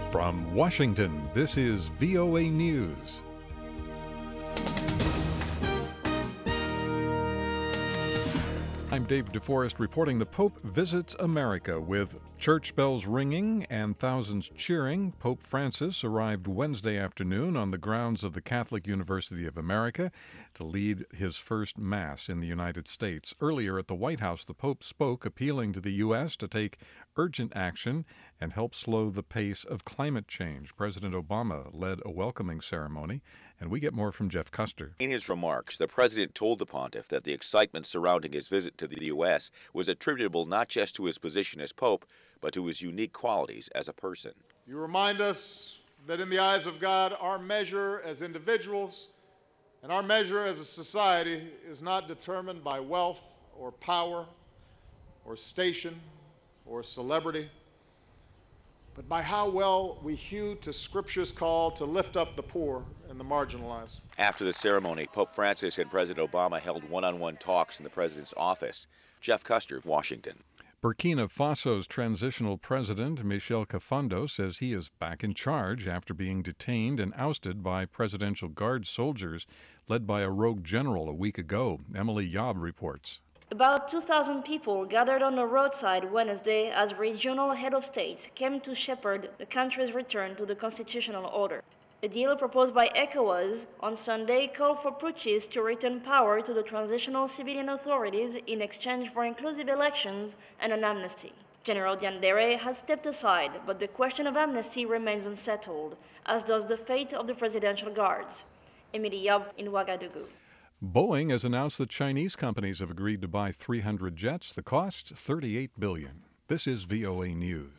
From Washington, this is VOA News. I'm Dave DeForest reporting the Pope visits America. With church bells ringing and thousands cheering, Pope Francis arrived Wednesday afternoon on the grounds of the Catholic University of America to lead his first Mass in the United States. Earlier at the White House, the Pope spoke, appealing to the U.S. to take urgent action and help slow the pace of climate change. President Obama led a welcoming ceremony, and we get more from Jeff Custer. In his remarks, the president told the pontiff that the excitement surrounding his visit to the U.S. was attributable not just to his position as Pope, but to his unique qualities as a person. You remind us that in the eyes of God, our measure as individuals and our measure as a society is not determined by wealth or power or station or celebrity, but by how well we hew to Scripture's call to lift up the poor and the marginalized. After the ceremony, Pope Francis and President Obama held one-on-one talks in the president's office. Jeff Custer, Washington. Burkina Faso's transitional president, Michel Kafando, says he is back in charge after being detained and ousted by Presidential Guard soldiers led by a rogue general a week ago. Emily Yob reports. About 2,000 people gathered on the roadside Wednesday as regional head of states came to shepherd the country's return to the constitutional order. A deal proposed by ECOWAS on Sunday called for putschis to return power to the transitional civilian authorities in exchange for inclusive elections and an amnesty. General Diandere has stepped aside, but the question of amnesty remains unsettled, as does the fate of the presidential guards. Emily Yob in Ouagadougou. Boeing has announced that Chinese companies have agreed to buy 300 jets. The cost, $38 billion. This is VOA News.